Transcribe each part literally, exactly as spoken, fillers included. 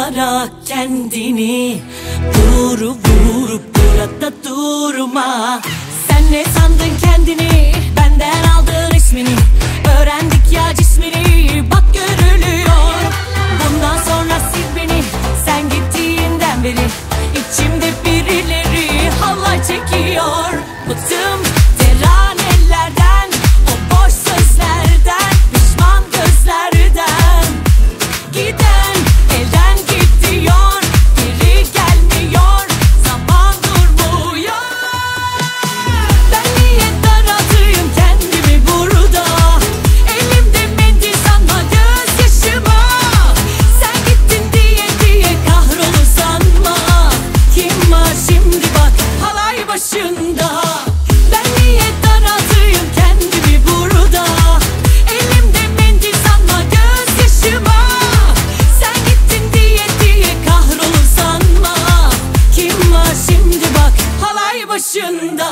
yollara kendini. Vurup vurup burada durma. Sen ne sandın kendini? Benden aldın ismini. Öğrendik ya cismini, bak görülüyor. Bundan sonra sil beni, sen gittiğinden beri İçimde birileri halay çekiyor. Bıktım teranelerden, o boş sözlerden, pişman gözlerden. Giden elden gidiyor, geri gelmiyor, zaman durmuyor. Ben niye daraltayım kendimi burada? Elimde mendil sanma gözyaşıma. Sen gittin diye diye kahrolur sanma. Kim var şimdi bak halay başında. Ben niye daraltayım kendimi burada? Elimde mendil sanma gözyaşıma. Sen gittin diye diye kahrolur sanma. Kim var şimdi bak halay başında.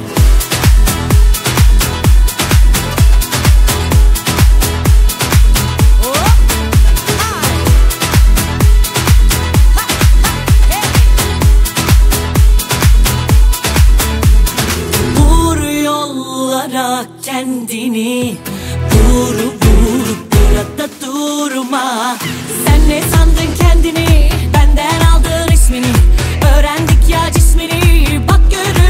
Vur yollara kendini. Vurup vurup burada durma. Sen ne sandın kendini? Benden aldın ismini. Öğrendik ya cismini, bak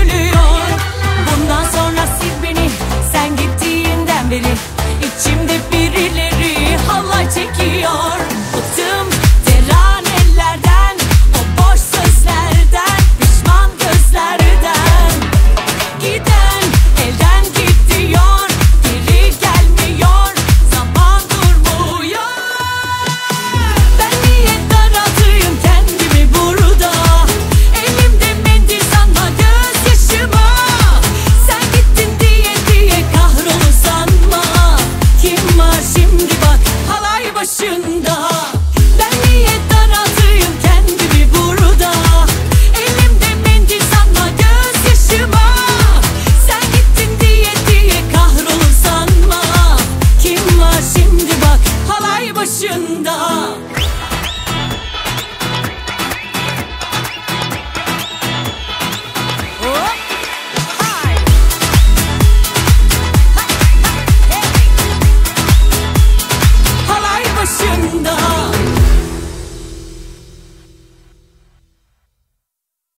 görülüyor. Bundan sonra sil beni, sen gittiğinden beri İçimde bir